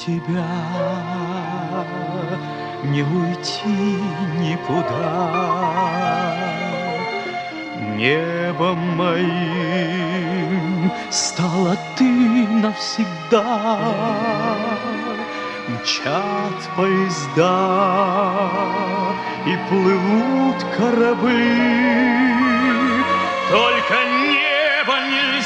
тебя не уйти никуда. Небом моим стала ты навсегда. Мчат поезда и плывут корабли, только